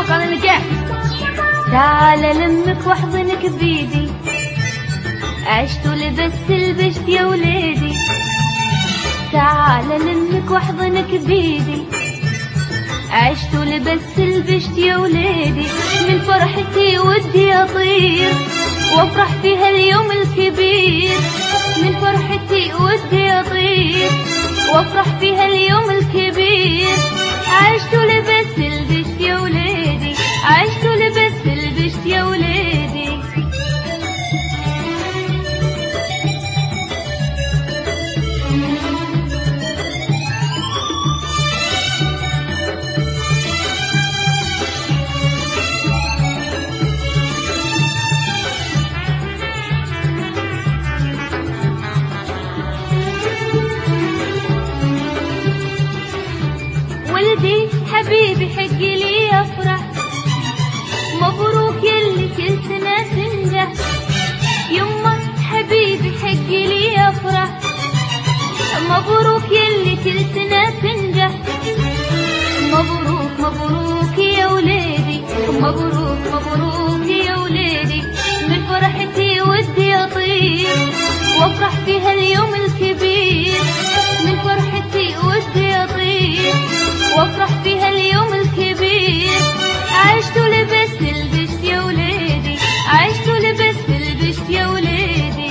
مبروك على النجاح. تعال لمك واحضنك بيدي، عشت ولبست لبشت يا وليدي. تعال لمك واحضنك بيدي، عشت ولبست لبشت يا وليدي. من فرحتي ودي اطير وافرح في هاليوم الكبير. من فرحتي ودي اطير وافرح في هاليوم الكبير. عشت ولبست لبشت يا وليدي، عشت ولبست لبشت يا وليدي. ولدي حبيبي حق لي افرح، مبروك يلي كل سنة تنجح. يمه حبيبي حق لي افرح، مبروك يلي كل سنة تنجح. مبروك مبروك يا وليدي، مبروك مبروك يا وليدي. من فرحتي ودي اطير وافرح في هاليوم الكبير. من فرحتي ودي اطير وافرح في هاليوم الكبير. عشت ولبست لبشت يا وليدي، عشت ولبست لبشت يا وليدي.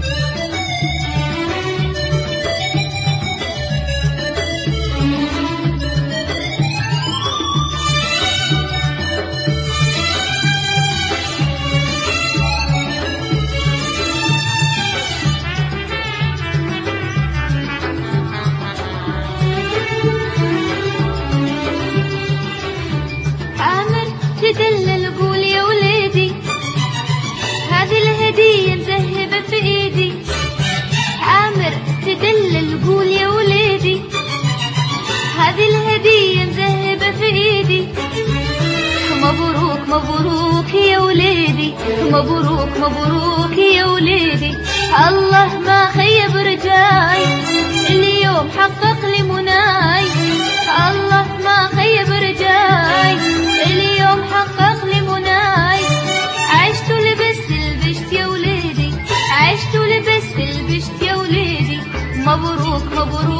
تدلل قول يا وليدي، هذه الهدية مذهبة في ايدي. عامر تدلل قول يا وليدي، هذه الهدية مذهبة في ايدي. مبروك مبروك يا وليدي، مبروك مبروك يا وليدي. الله ما خيب رجاي، اليوم حقق لي مناي. الله ما خيب رجاي، اليوم حقق لي مناي. عشت ولبست لبشت يا وليدي، عشت ولبست لبشت يا وليدي. مبروك مبروك